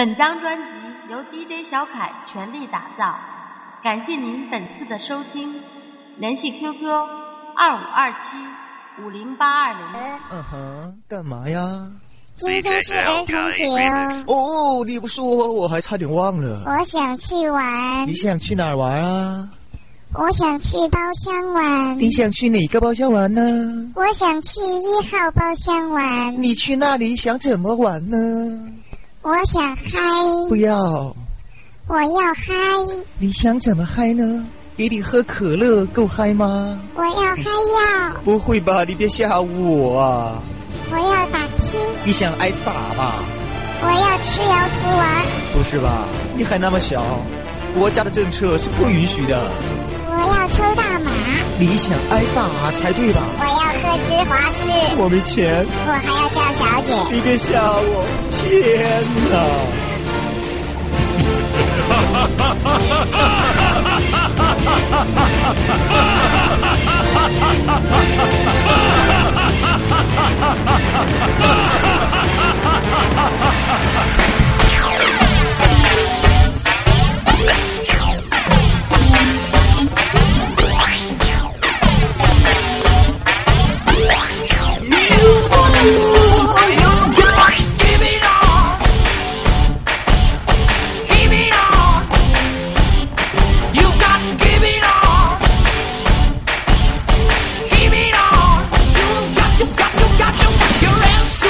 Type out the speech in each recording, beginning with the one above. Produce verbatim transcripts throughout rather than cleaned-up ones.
本张专辑由 D J 小凯全力打造，感谢您本次的收听，联系 Q Q 二五二七五零八二零。 嗯哼，干嘛呀？ 今天是儿童节哦。 哦，你不说我还差点忘了。 我想去玩。 你想去哪儿玩啊？ 我想去包厢玩。 你想去哪个包厢玩呢？ 我想去一号包厢玩。 你去那里想怎么玩呢？ 我想嗨。 不要。 我要嗨。 你想怎么嗨呢？给你喝可乐够嗨吗？ 我要嗨药。 不会吧，你别吓唬我啊！ 我要打听。 你想挨打吧？ 我要吃摇头丸。 不是吧，你还那么小，国家的政策是不允许的。 我要抽大麻。 你想挨打才对吧？ 我要喝芝华士。 我没钱。 我还要叫小姐。 你别吓我！天哪！ Your hands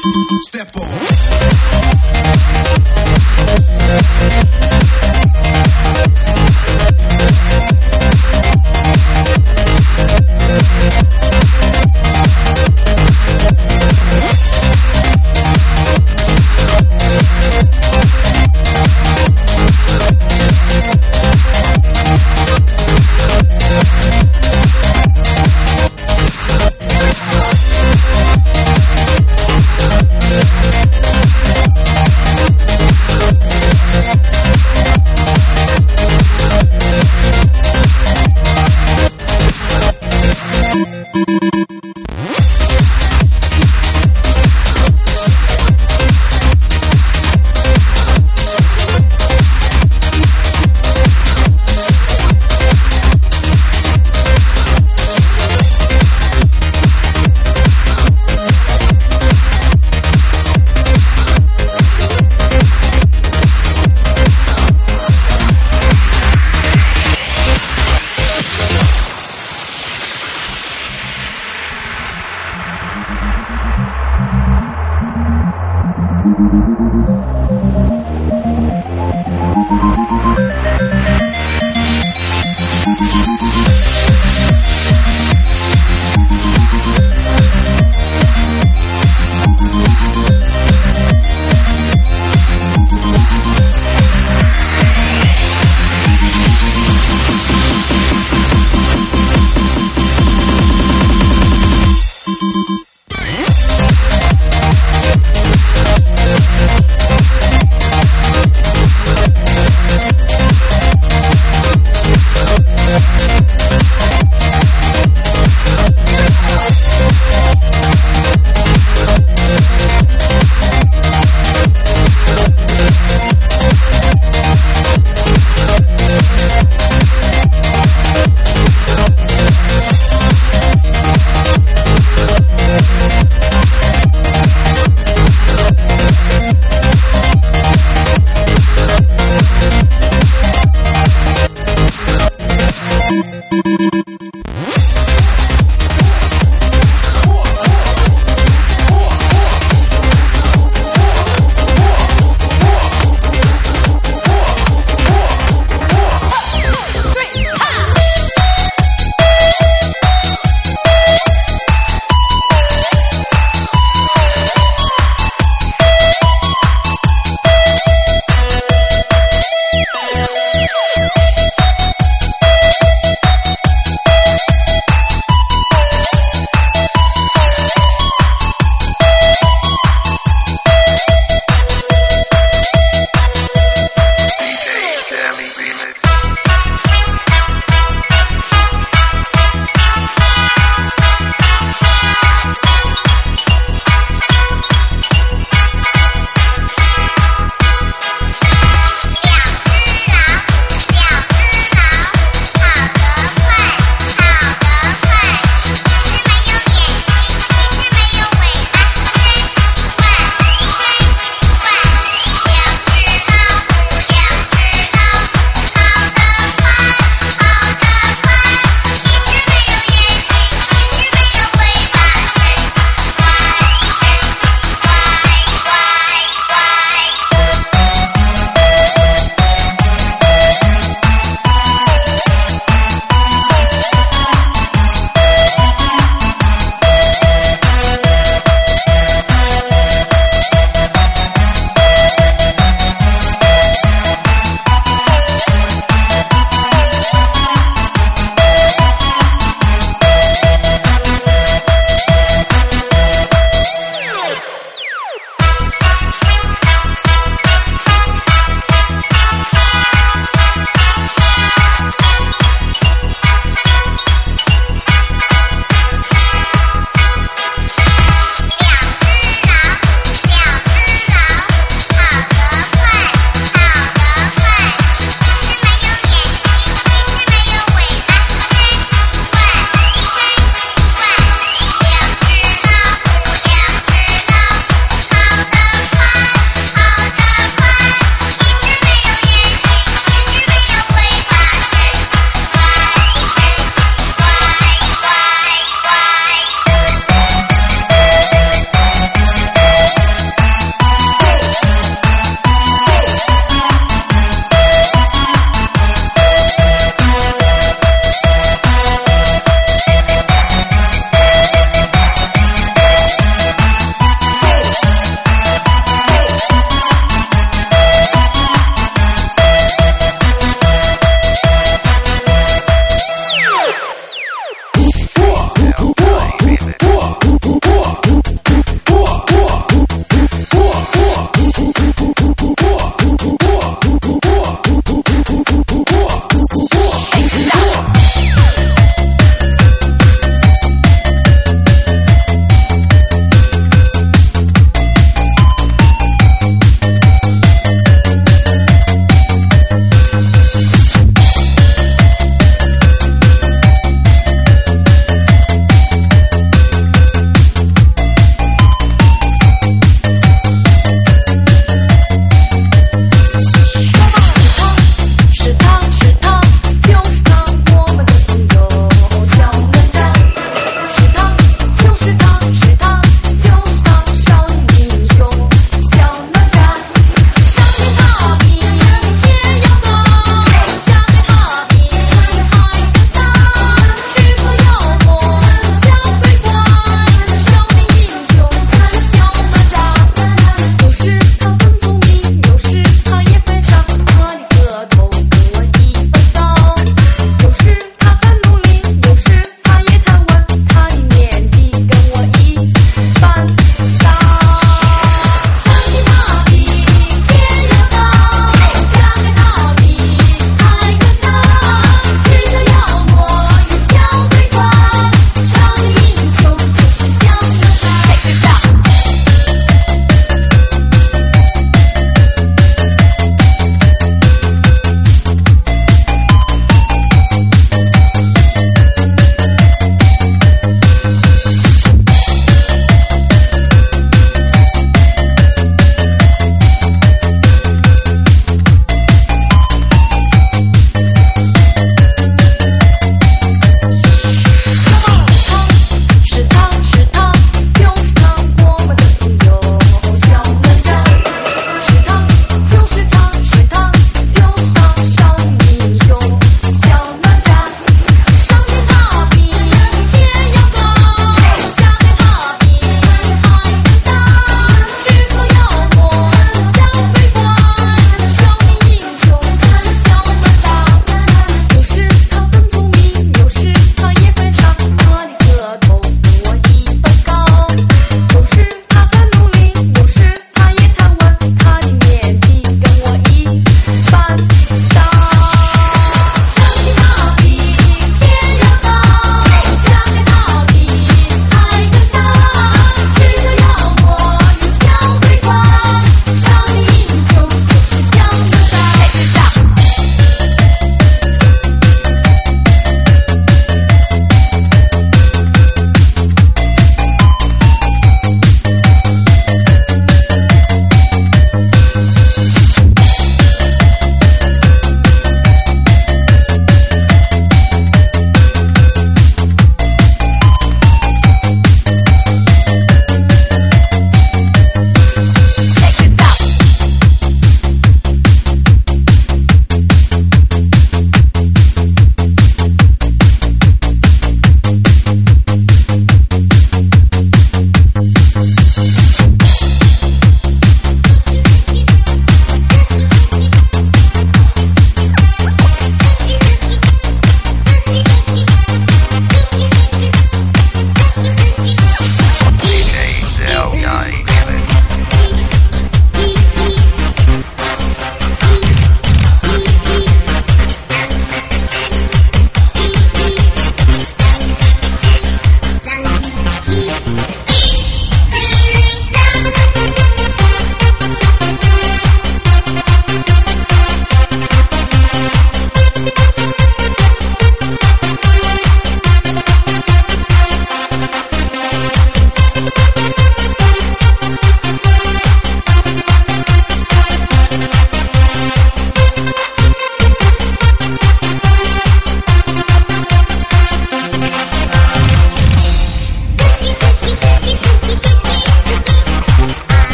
Step forward.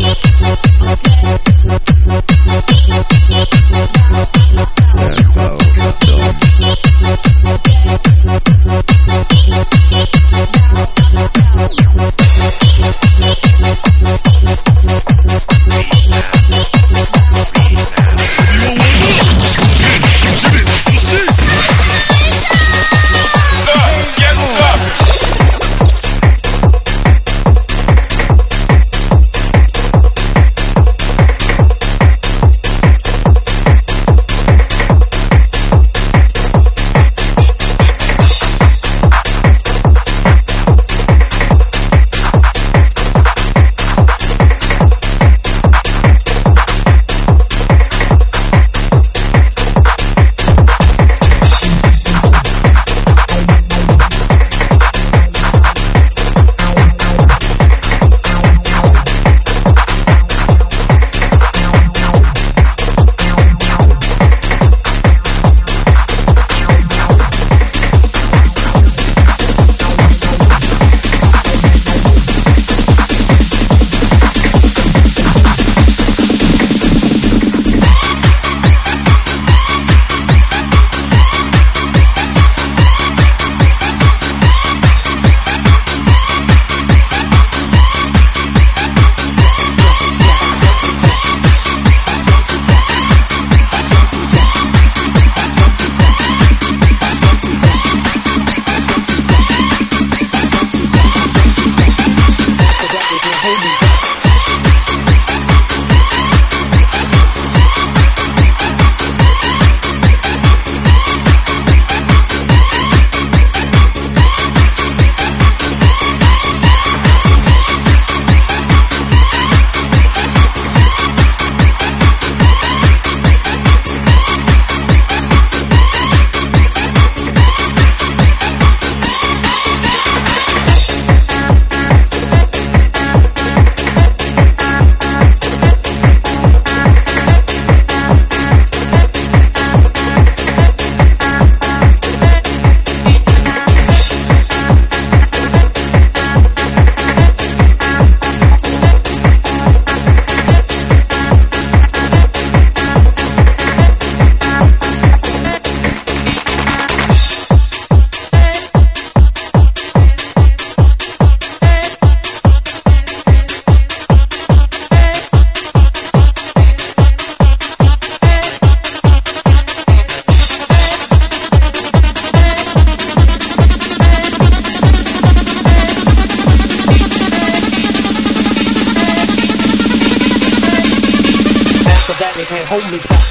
can't hold me back.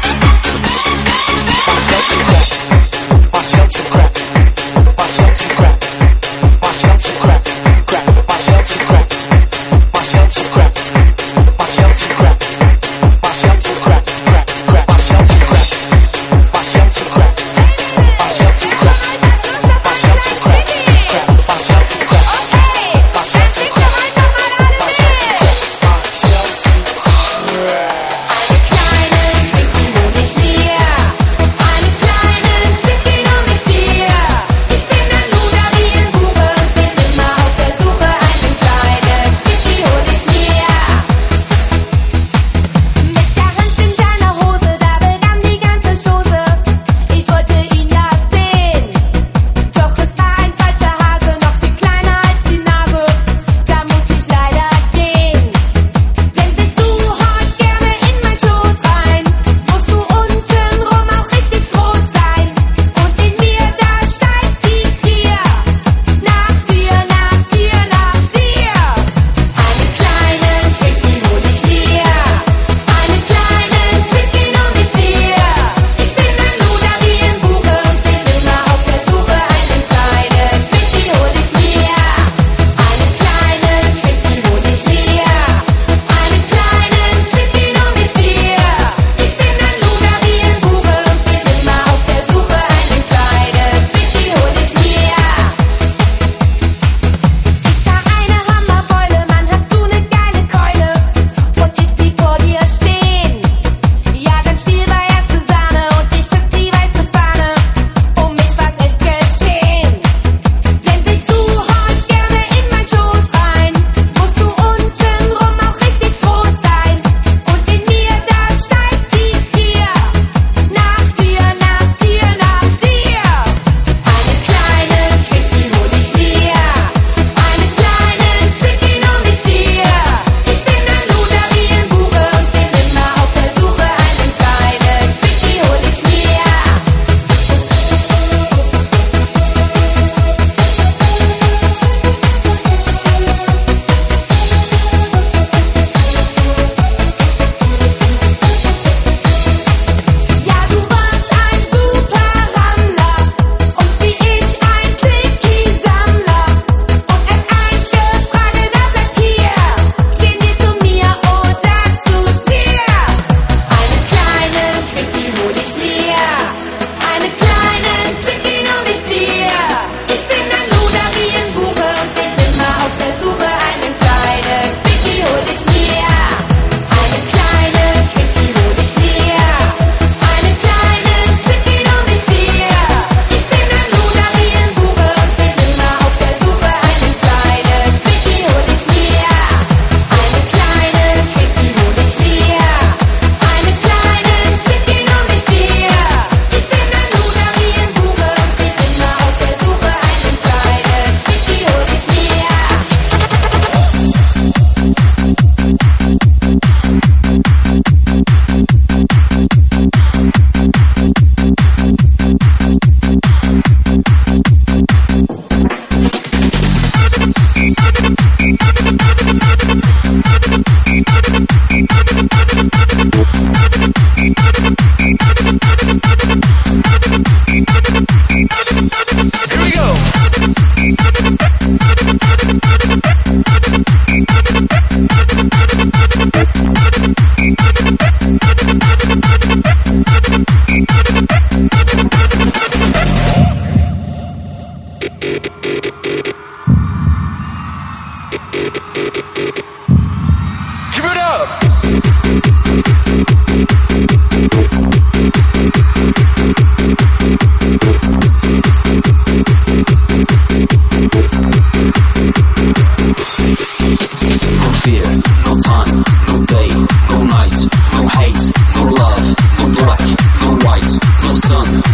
Watch out to crack. Watch out to crack.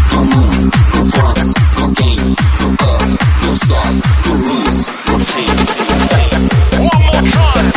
no move, no fronts, no game, no up, no stop, no rules, no change. One more time.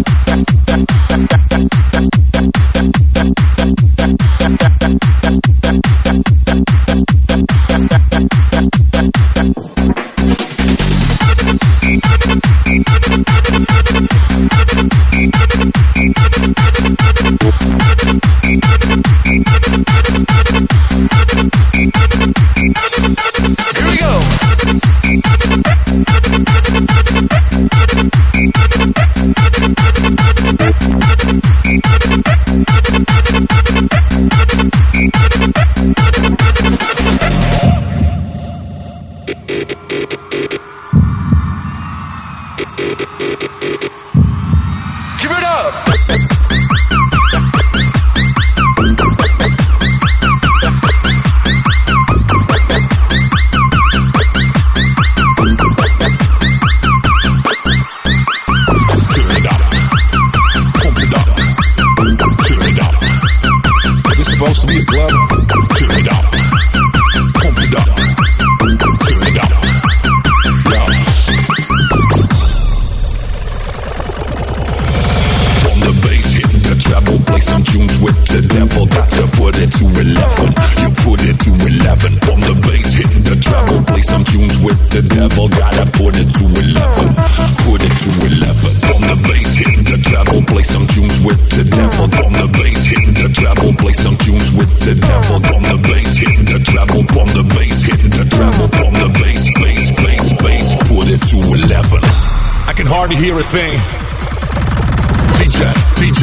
Hear a thing. D J, D J,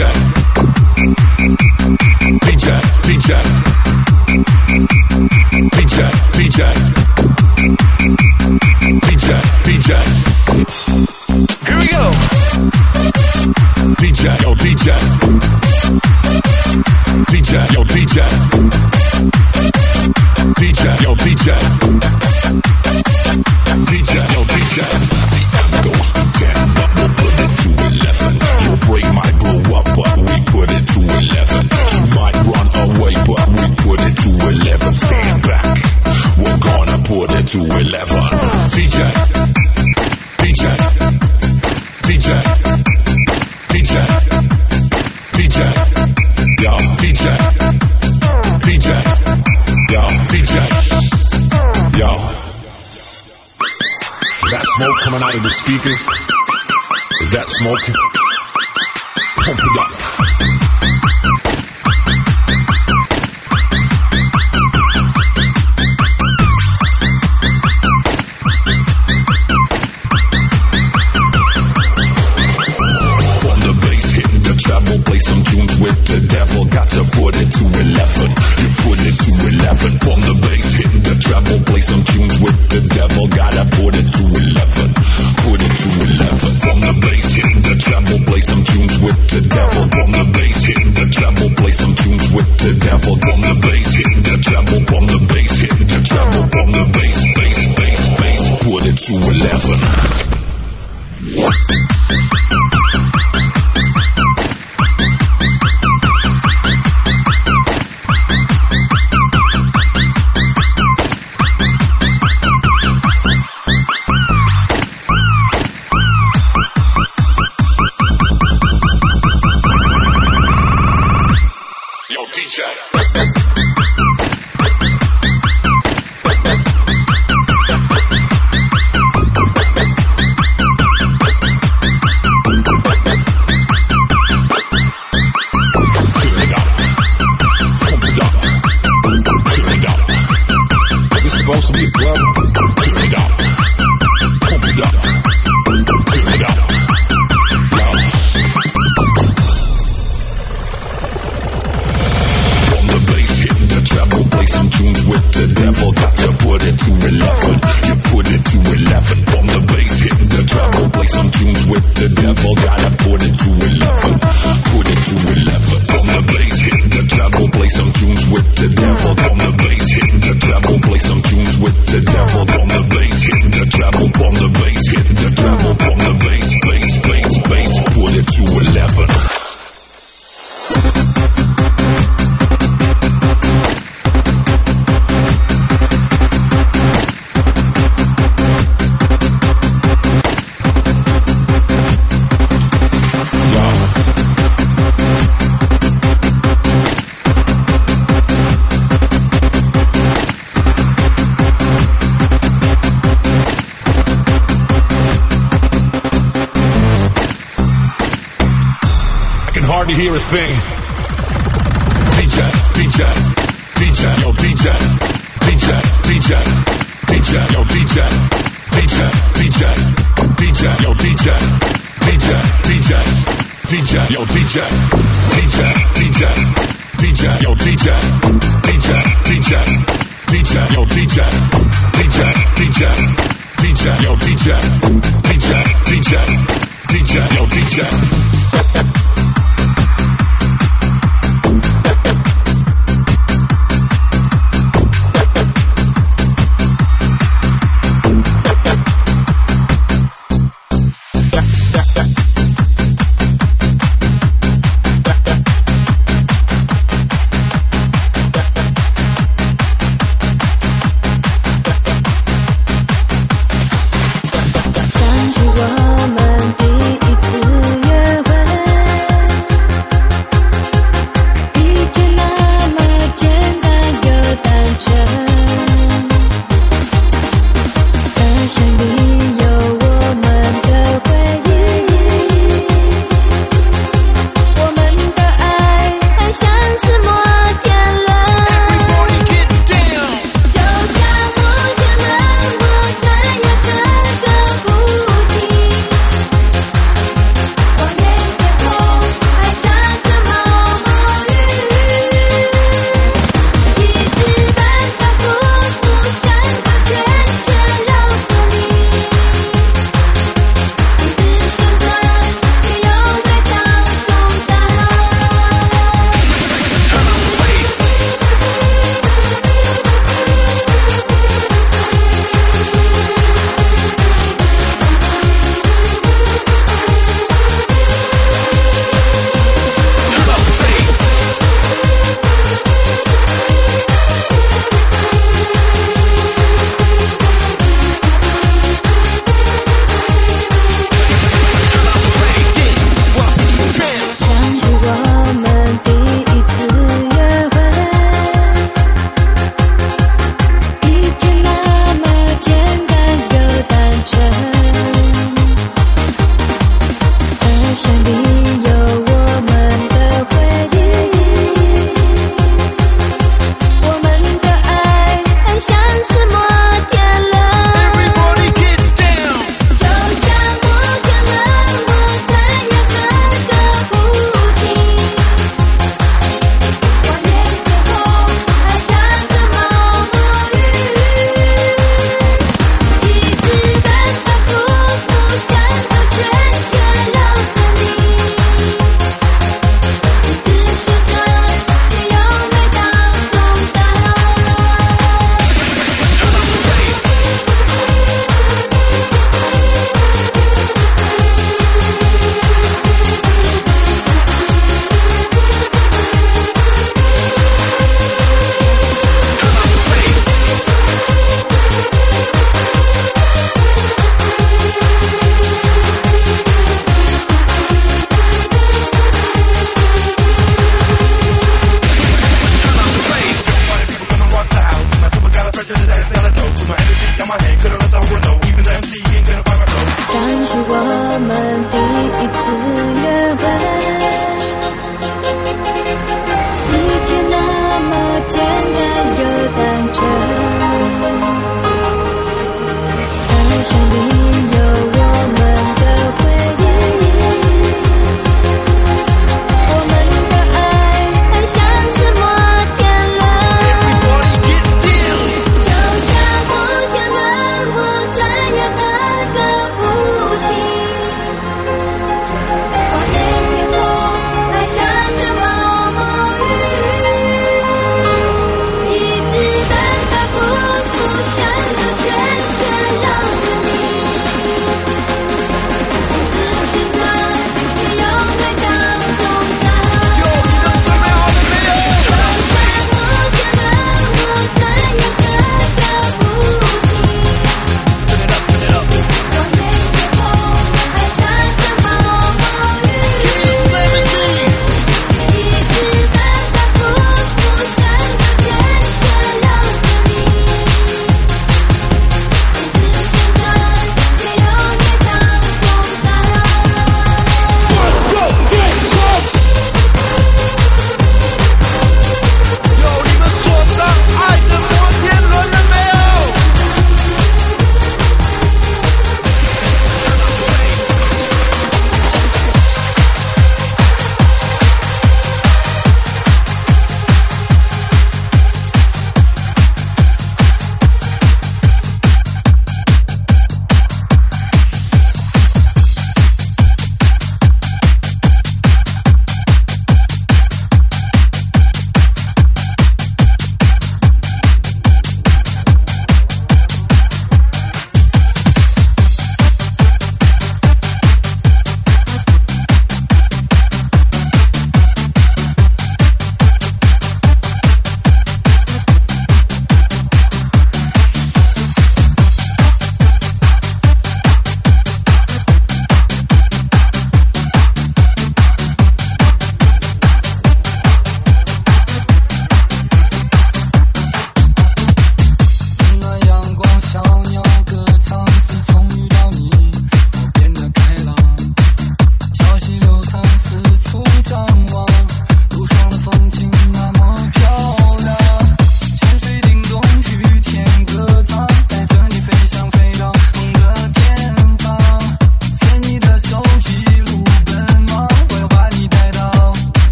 D J, D J, D J, D J, D J, D J. Here we go. D J, yo, D J, D J, yo, D J, D J, yo, D J, D J, yo, D J. Goes to ten, but we'll put it to eleven. Your brain might blow up, but we put it to eleven. You might run away, but we put it to eleven. Stand back, we're gonna put it to eleven. D J, D J, D J, D J, D J, yo, D J, D J, yo, D J, yo. Is that smoke coming out of the speakers? Is that smoke? Pump it up. On the bass, hitting the treble, play some tunes with the devil. Got to put it to eleven. You put it to eleven. On the bass, hitting the treble, play some tunes with the devil. Gotta put it to eleven. Put it to eleven. On the bass, hitting the treble, play some tunes with the devil. On the bass, hitting the treble, play some tunes with the devil. On the bass, hitting the treble, on the bass, hitting the treble, on the bass, bass, bass, bass. Put it to eleven. you hear a thing. D J, D J, D J, yo D J, D J, D J, D J, yo D J, D J, D J, D J, yo D J, D J, D J, D J, yo D J, D J, D J, D J, yo D J, D J, D J, D J, yo D J, D J, D J, D J, yo D J, D J, D J, D J, yo D J. 想起我们第一次约会。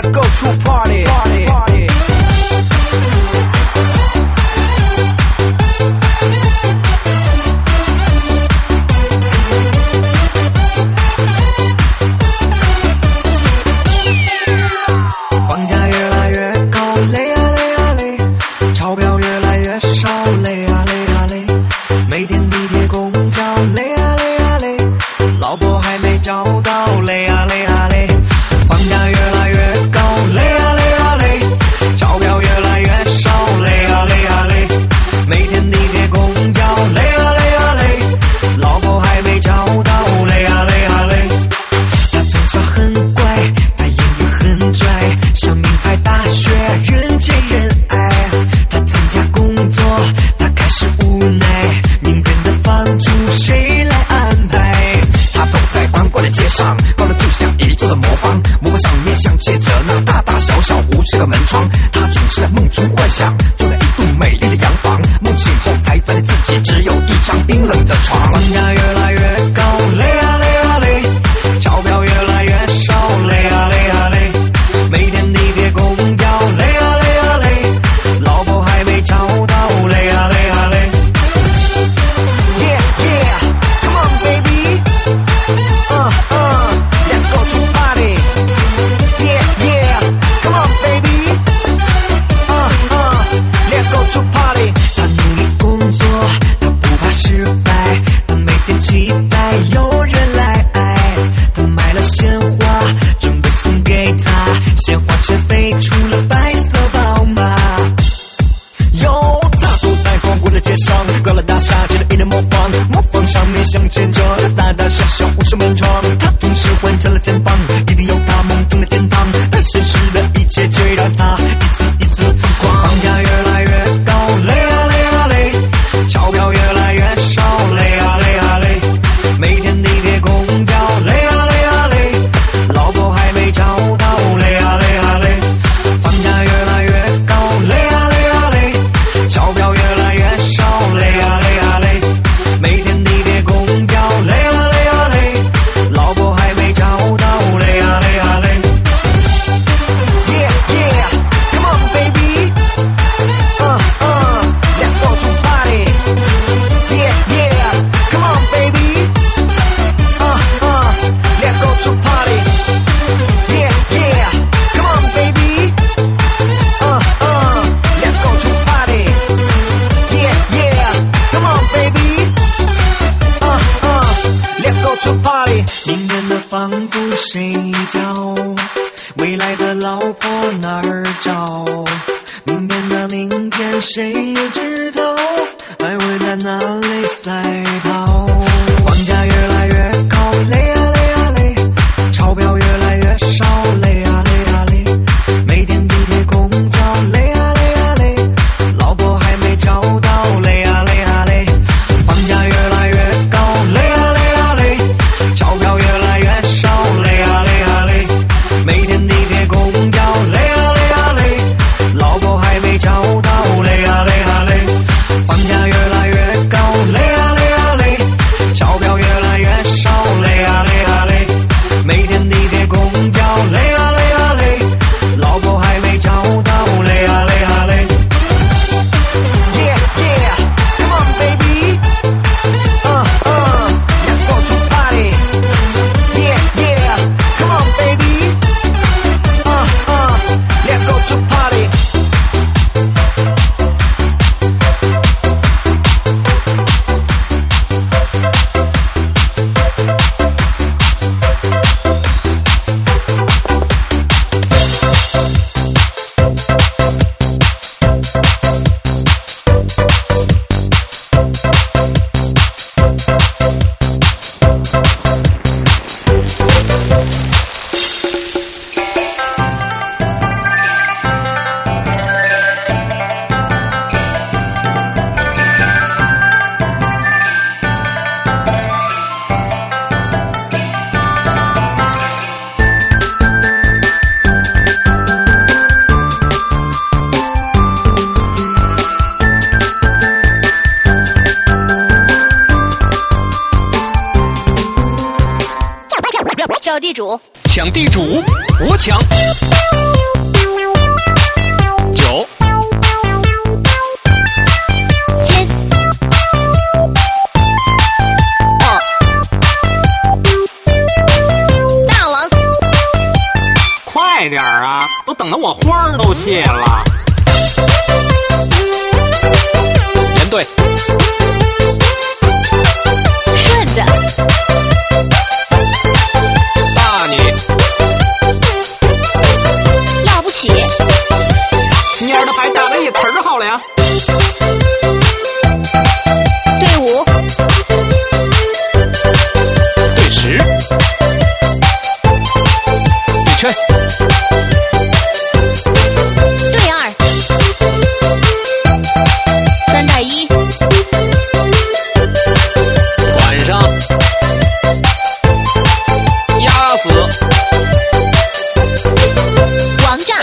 Let's go to party party party。房价越来越高，累啊累啊累，钞票越来越少，累啊累啊累，每天地铁公交，累啊累啊累，老婆还没找到，累啊累啊累，房价越来越高，累啊累啊累，钞票越来越少，累啊累啊累，每天地铁公交，累啊累啊累，老婆还没找到，累啊累啊累。他从小很乖，他眼也很拽，上名牌大学，人见人爱。他参加工作，他开始无奈，明天的房租谁来安排？他走在宽阔的街上，高的就像一座的魔方，魔方上面镶嵌着那大大小小无数个门窗。他总是在梦中幻想，住在一栋美丽的洋房，梦醒后才发现自己只有一张冰冷的床。房价越来越高，累啊累啊累，钞票越来越少，累啊累啊累，每天地铁公交，累啊累啊累，老婆还没找到，累啊累啊累。Yeah yeah, come on baby, uh uh, let's go to party. Yeah yeah, come on baby, uh uh, let's go to party. 他努力工作，他不怕失败，他每天期待有人来爱。他买了鲜花，准备送给她，鲜花却飞出了白色宝马。哟，他走在广阔的街上，高楼大厦建了一脸模仿，模仿上面镶嵌着大大小小无数门窗。他总是换成了肩膀，一定有他梦中的天堂，但现实的一切却让他一次一次疯狂。房价越来越高，累啊累啊累，钞票越来越少，累啊累啊累，每天地铁公交，累啊累啊累，老婆还没找到，累啊累啊累，房价越来越高，累啊累啊累，钞票越来越少，累啊累啊累，每天地铁公交，累啊累啊累，老婆还没找到，累啊累啊累。Yeah yeah, come on baby, uh uh, let's go to party. Yeah yeah, come on baby, uh uh, let's go to party. Yeah yeah, come on baby, uh uh, let's go to party. Yeah yeah, come on baby, uh uh, let's go to party. 明天的房租谁交？未来的老婆哪儿找？明天的明天谁也知道，爱会在哪里赛跑？房价越来越高，累啊累啊累，钞票越来越少，累啊累啊累，每天地铁公交，累啊累啊累，老婆还没找到，累啊累啊累，房价越来越高，累啊累啊累，钞票越来越少，累啊累啊累，每天地铁公交，累啊累啊累，老婆还没找到，累啊累啊累，房价越来越高，累啊累啊累，钞票越来越少，累啊累啊累，每天地铁公交，累啊累啊累，老婆还没找到，累啊累啊累。Yeah yeah, come on baby, uh uh, let's go to party. Yeah yeah, come on baby, uh uh, let's go to party. 找地主，抢地主，我抢。 快点啊，都等得我花儿都谢了。连队， 顺着， 大你， 了不起， 蔫的白大了也词儿好了呀。 队伍， 对时，对圈， 对二，三带一， 晚上，压死， 王炸。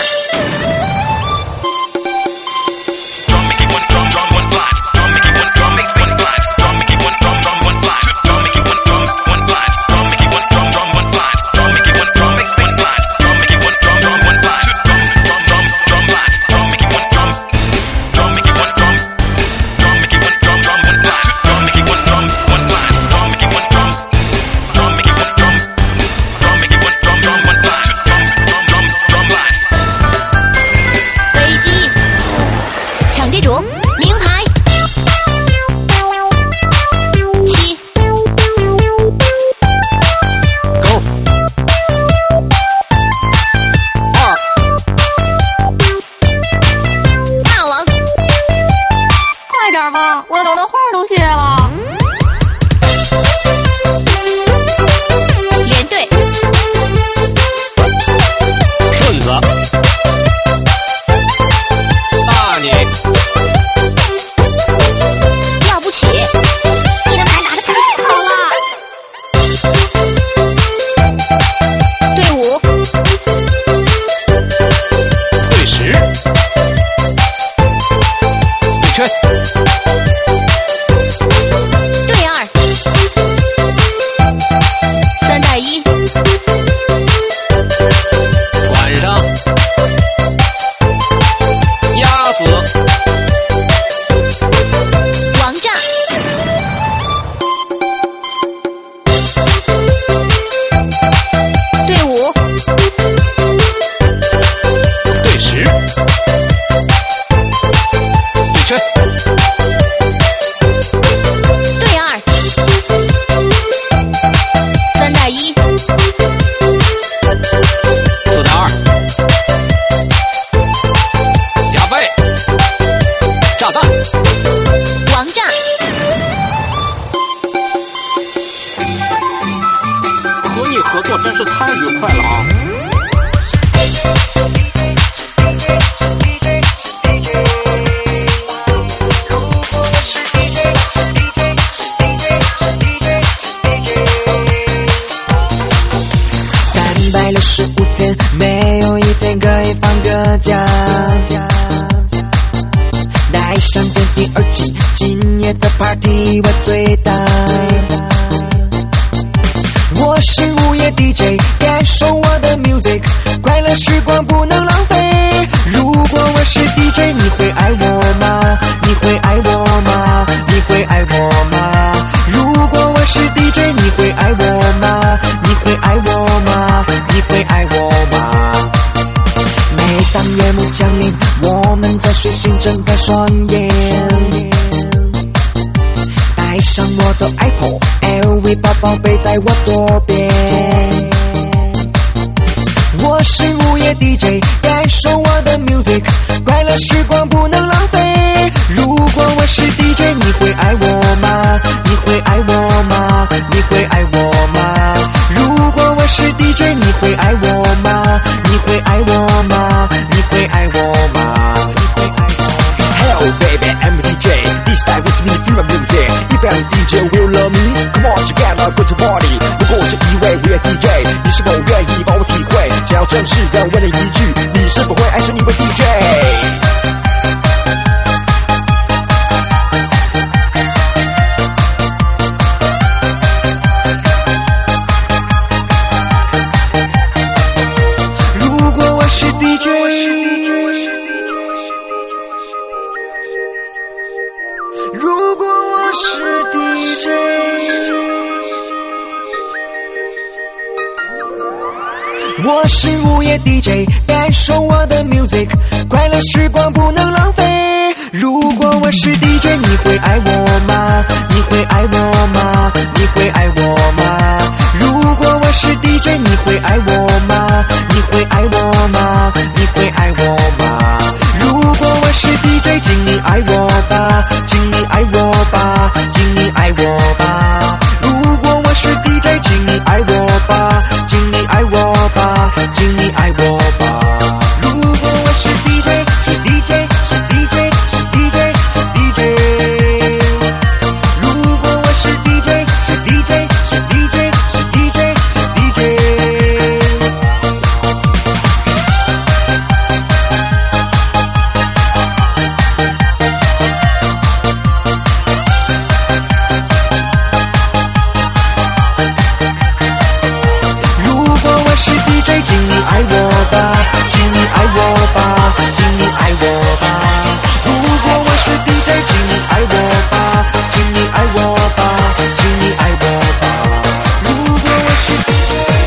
Party 我最大，我是午夜 D J， 感受我的 music， 快乐时光不能浪费。如果我是 D J， 你会爱我吗？你会爱我吗？你会爱我吗？如果我是 D J， 你会爱我吗？你会爱我吗？你会爱我吗？每当夜幕降临，我们在睡醒睁开双眼。带上我的 iPod，L V 包包背在我左边。我是午夜 D J， 感受我的 music， 快乐时光不能浪费。如果我是 D J， 你会爱我吗？你会爱我吗？你会爱我吗？如果我是 D J， 你会爱我吗？你会爱我吗？你会爱我吗？你会爱我吗 ？Hello baby, I'm D J. This time with me, feel my music.If I'm D J, will love me? Come on, together, go to party. 如果这一位 we're D J， 你是否愿意帮我体会？只要正式的问了一句，你是否会爱上一位 D J？ 如果我是 D J， 如果我是 D J， 我是进午夜 D J， 感受我的 music， 快乐时光不能浪费。如果我是 D J， 你会爱我吗？你会爱我吗？你会爱我吗？如果我是 D J， 你会爱我吗？你会爱我吗？你会爱我吗？如果我是 D J， 请你爱我吧，请你爱我吧，请你爱我吧。如果我是 D J， 请你爱我吧，请你爱我吧，请你爱我吧。如果我是 D J， 是 D J， 是 D J， 是 D J， 是 D J。如果我是 D J， 是 D J， 是 D J， 是 D J， 是 D J。如果我是 D J， 请你爱我吧，请你爱我吧，请你爱我吧。如果我是 D J， 请你爱我吧，请你爱我吧，请你爱我吧。如果我是 D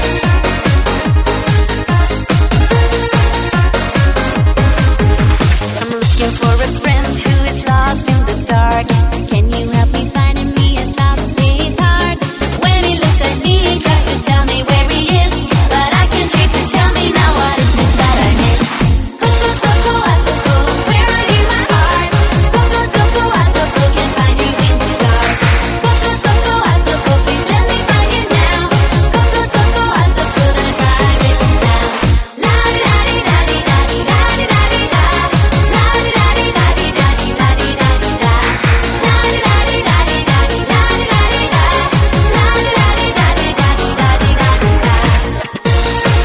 I'm looking for a friend who is lost in the dark. Can you help me finding me as fast as his heart? When he looks at me, tries to tell me where he is, but I can't see. Please tell me now, what is it that I miss? Coco, Coco, Asoko, where are you, my heart? Coco, Coco, Asoko, can't find you in the dark. Coco, Coco, Asoko, please let me find you now. Coco, Coco, Asoko, then I try it now. La di da di da di da di la di da di da. La di da di da di da di la di da di da. La di da di da di da di la di da di da. La di da di da di da di la di da di da.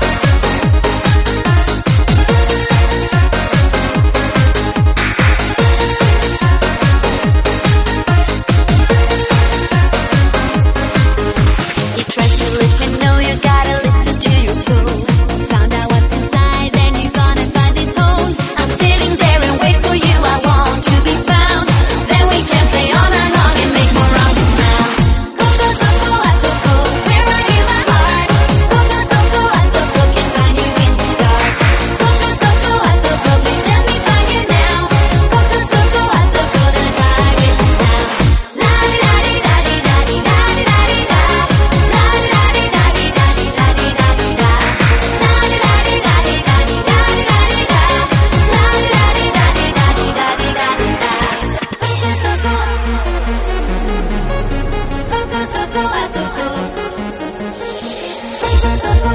You tried to let me know, you gotta listen to your soul. Found out what's inside, then you're gonna find this hole. I'm sitting there and wait for you, I want to be found. Then we can play all night long and make more of the sounds. Coco, Coco, Asoko, where are you, my heart? Coco, Coco, Asoko, can't find you in the dark. Coco, Coco, Asoko, please let me find you now. Coco, Coco, Asoko, then I try it now. La di da di da di da di la di da di da. La di da di da di da di la di da di da. La di da di da di da di la di da di da. La di da di da di da di la di da di da. Coco, Coco, Asoko. Coco, Coco,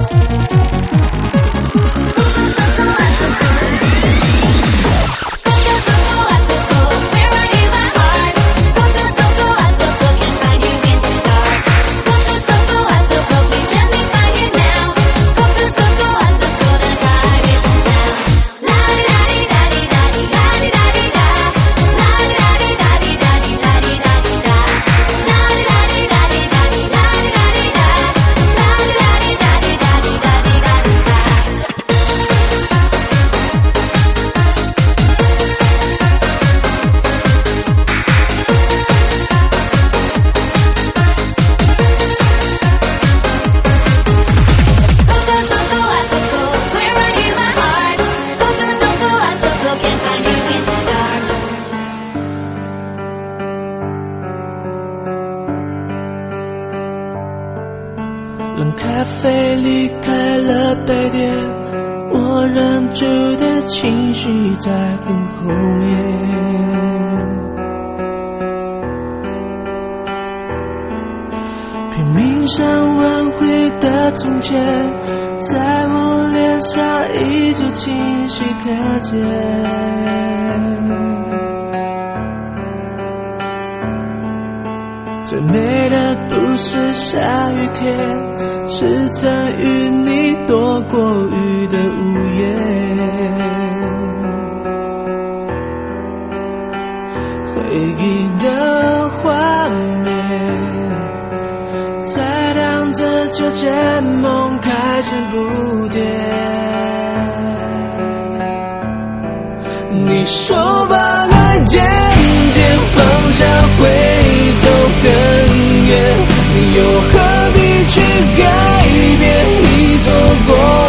Asoko, where are you, my heart? Coco, Coco, Asoko, can't find you in the dark. Coco, Coco, Asoko, please let me find you now. Coco, Coco, Asoko, then I try it now. La di da di da di da di la di da di da. La di da di da di da di la di da di da. La di da di da di da di la di da di da. La di da di da di da di la di da di da. Coco, Coco, Asoko, where are you, my heart? Coco, Coco, Asoko, can't find you in the dark. 冷咖啡离开了杯垫，我忍住的情绪在很后面。拼命想挽回的从前，在我脸上依旧清晰可见。最美的不是下雨天，是曾与你躲过雨的屋檐。回忆的画面，在荡着秋千，梦开始不甜。你说把爱渐渐放下会走更远，又何必去改变你错过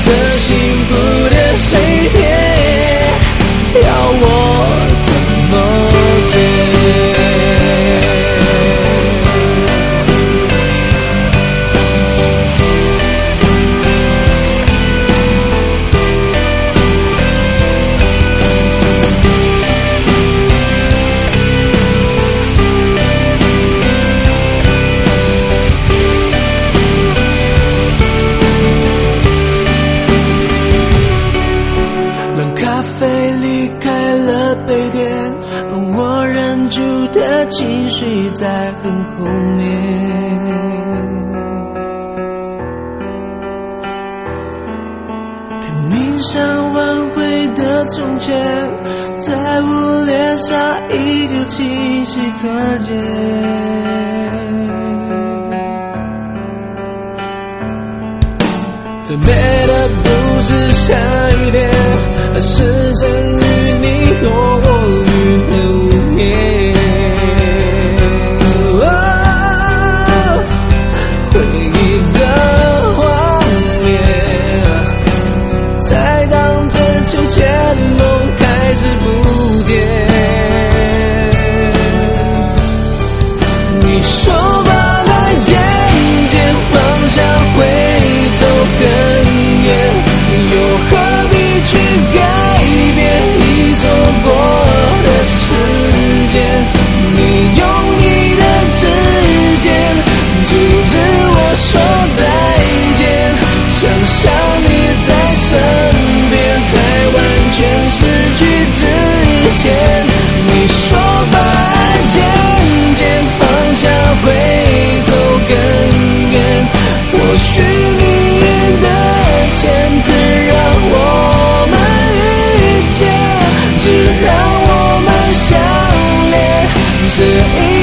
这幸福的水电，要我怎么解？情绪在很后面，拼命想挽回的从前，在我脸上依旧清晰可见。最美的不是下雨天，而是曾与你躲过雨的午夜。回忆的画面，在荡着秋千，梦开始不跌。你说把爱渐渐放下会走更远，又何必去改变已错过的时间？你用你的指尖阻止我说再见，想象你在身边，在完全失去之前。你说把爱渐渐放下会走更远，或许命运的牵制让我们遇见，只让我们相恋，这一